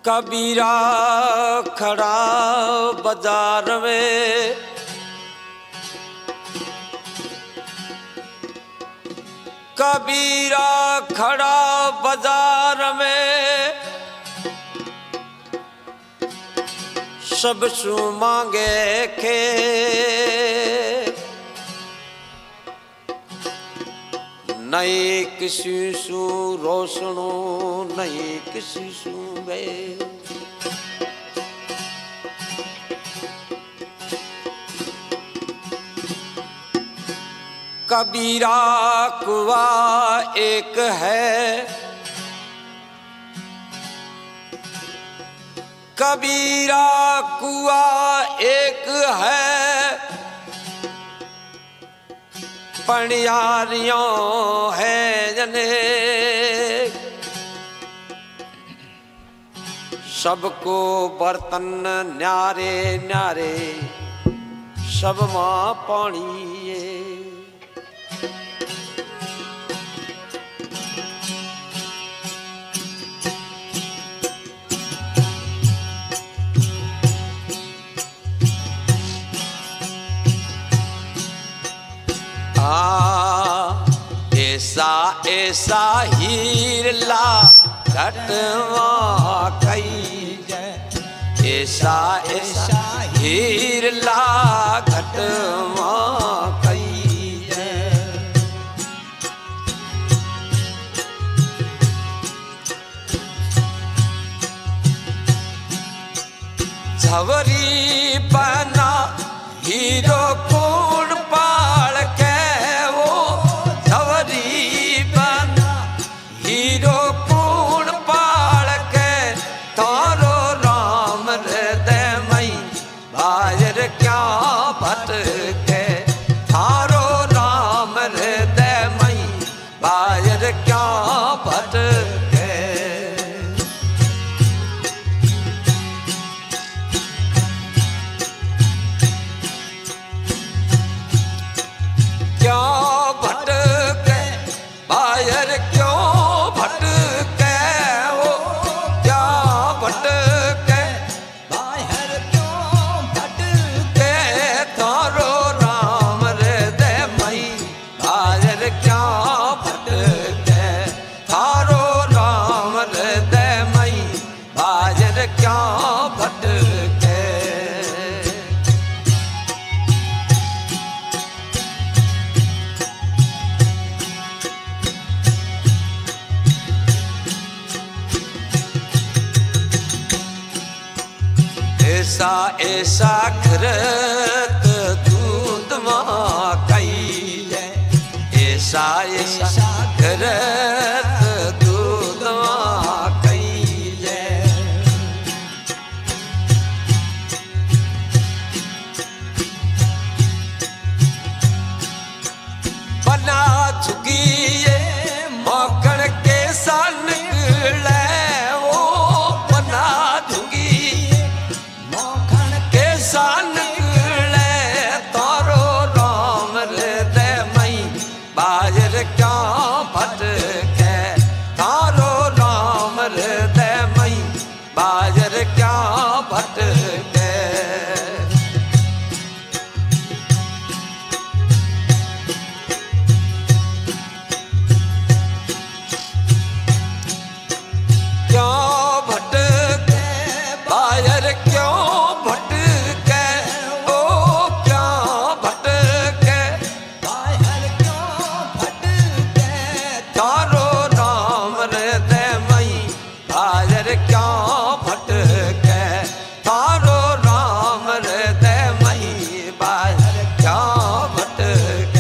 कबीरा खड़ा बाजार में, कबीरा खड़ा बाजार में, सब सु मांगे खे नहीं किसी सु रोशनो नहीं किसी सु वे। कबीरा कुआ एक है, कबीरा कुआ एक है, पणियारियों है जने, सबको बर्तन न्यारे न्यारे, सब मां पानी ये। ऐसा ऐसा हीरला घटवा कई जय, ऐसा ऐसा हीरला घटवा कई जय। झवरी बना हीरो कूड़ पाल के, हीरो कूड़ पाल के, तारो राम हृदय मई बाहर क्या भटके, तारो राम हृदय मई बाहर क्या भटके। क्या भटके बाहर क्यों भटके, वो क्या भटके बाहर क्यों भटके, तारो राम हृदय मई बाहर क्या भटके, तारो राम हृदय मई बाहर क्या भटके। ऐसा ऐसा घरत दूध मां कई जय, ऐसा ऐसा घरत दूध मां कई जय। बना झुकी मौकड़ के सन वो, बना झुकी निकले, तारो राम हृदय मई बाहर क्या भटके, तारो राम हृदय मई बाहर क्या भटके। क्यों भटके बाहर क्यों भटके, ओ क्यों भटके बाहर क्यों भटके, तारो राम हृदय मई बाहर क्यों भटके, तारो राम हृदय मई बाहर क्यों भटके।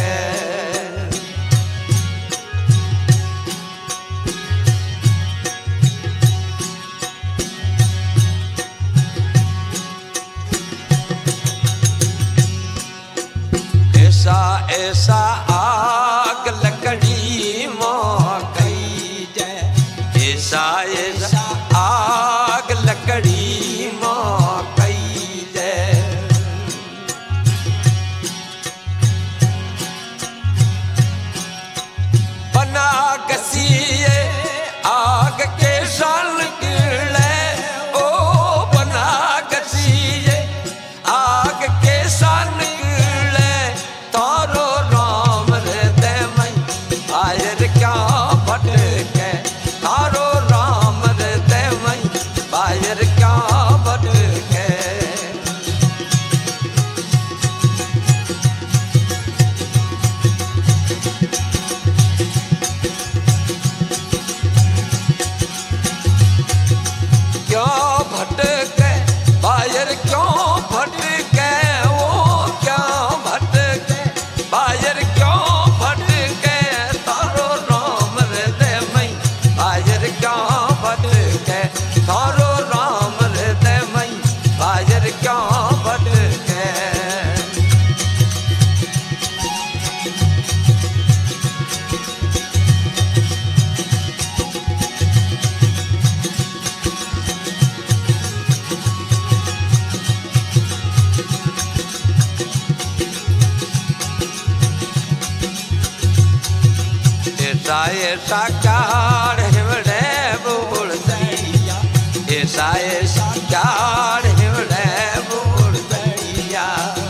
ऐसा ऐसा आग लकड़ी मां कई जय, ऐसा ऐसा आग लकड़ी मां कई जय। बना गसीए आग के सन गिले, ओ ऐसा ऐसा कार हिवड़े बोल दैया, ऐसा ऐसा कार हिवड़े बोल दैया।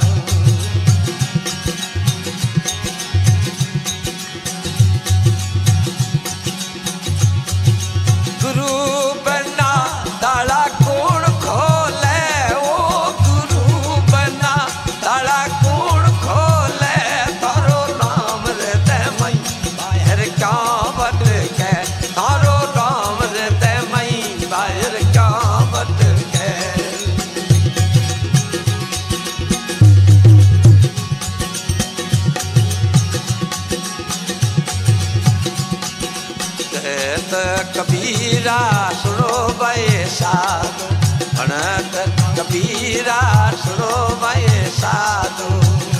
गुरु बना ताला कौन खोले, ओ गुरु बना ताला कौन खोले, तारो नाम रहते मई बाहर क्या बट के, तारो नाम रहते मई बाहर क्या बट के। कबीरा सुनो भाई साधो, भणत कबीरा सुनो भाई साधो।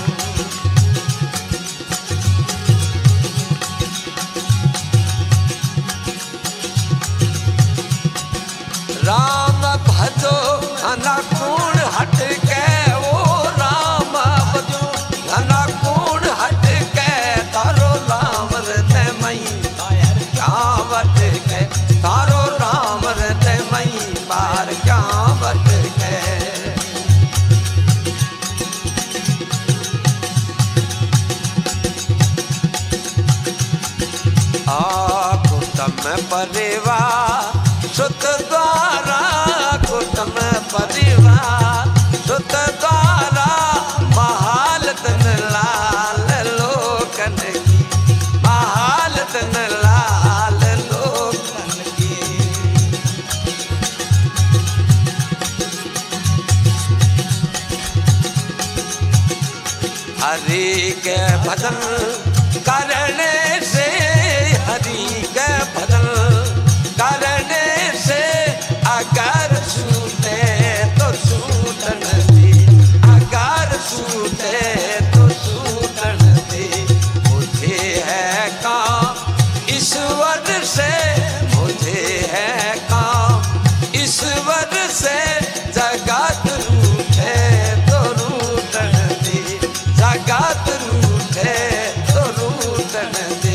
राम भजो अनाकूण हट के, ओ राम भजो अनाकूण हट के, तारो राम रहते मई बाहर क्या बट के, तारो राम रहते मई बाहर क्या बट के। कुटुम परिवार सुत द्वारा, कुटुम परिवार सुत द्वारा, महाल तन लाल लोकन की, महाल तन लाल लोकन की। हरि के भजन करने से, हरि के भजन करने से, अगर छूटे तो छूटन दे, अगर छूटे तो छूटन दे। मुझे है काम ईश्वर से, मुझे है काम ईश्वर से, जगत रूठे तो रूठन दे, जगत रूठे तो रूठन दे।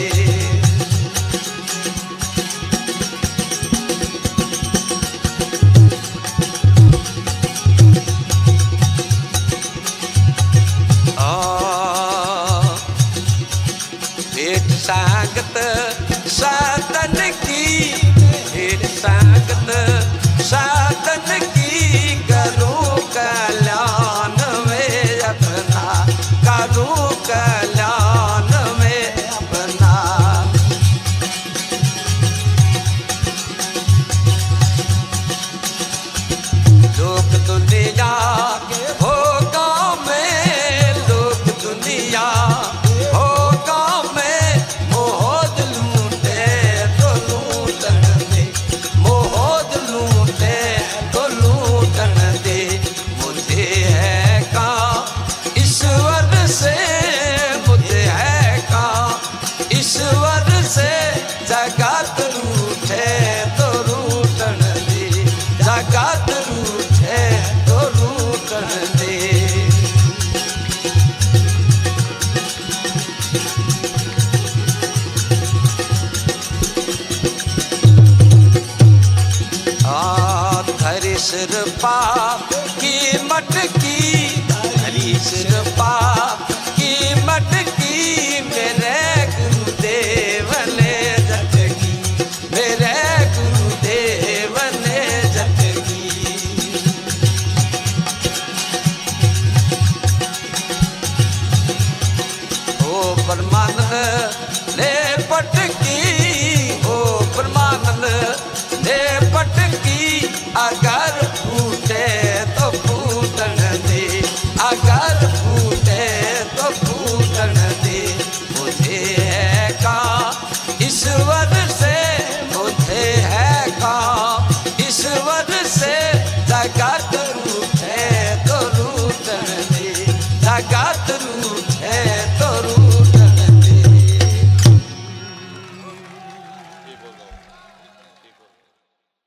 भेंट संगत साधन की, भेंट संगत साधन की, करूं कल्याण में अपना, करूं कल्याण में अपना। लोक दुनिया हो गाँव में, लोक दुनिया हो गाँव में, मोहद लूटे तो लूटन दे, मोहद लूटे तो लूटन दे। मुझे है काम ईश्वर से, मुझे है काम ईश्वर से, जगत रूठे तो रूठन दे, जगत रूठे तो रूठन दे। धरी सिर पाप की मटकी, धरी सिर पाप की मटकी, मेरे गुरुदेव ने झटकी, मेरे गुरुदेव ने झटकी। ओ परमानंद ने पटकी, ओ परमानंद ने पटकी, अगर